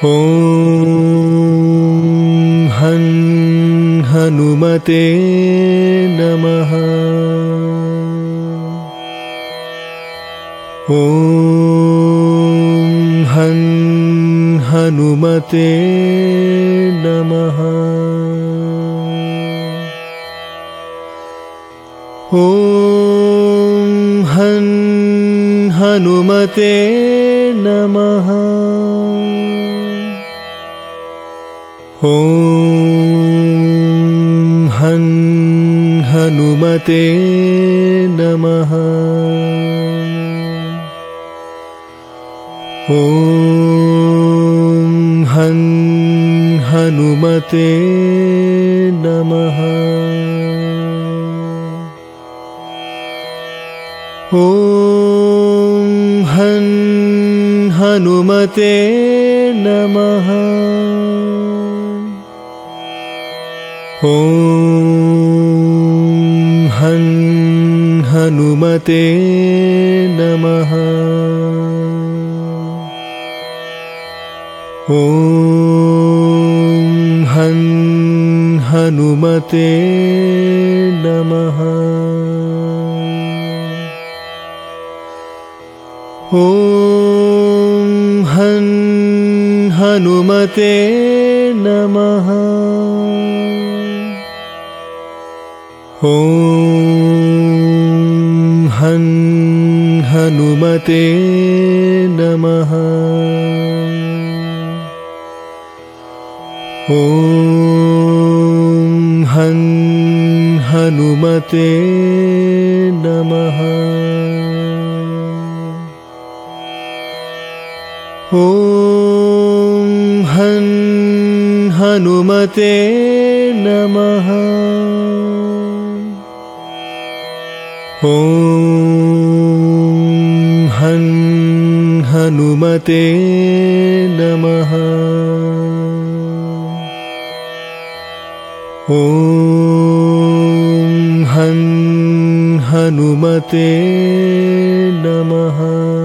ॐ हं हनुमते नमः। ॐ हं हनुमते नमः। ॐ हं हनुमते नमः। ॐ हं हनुमते नमः। ॐ हं हनुमते नमः। ॐ हं हनुमते नमः। ॐ हं हनुमते नमः। ॐ हं हनुमते नमः। ॐ हं हनुमते नमः। ॐ हं हनुमते नमः। ॐ हं हनुमते नमः। ॐ हं हनुमते नमः। ॐ हं हनुमते नमः। ॐ हं हनुमते नमः।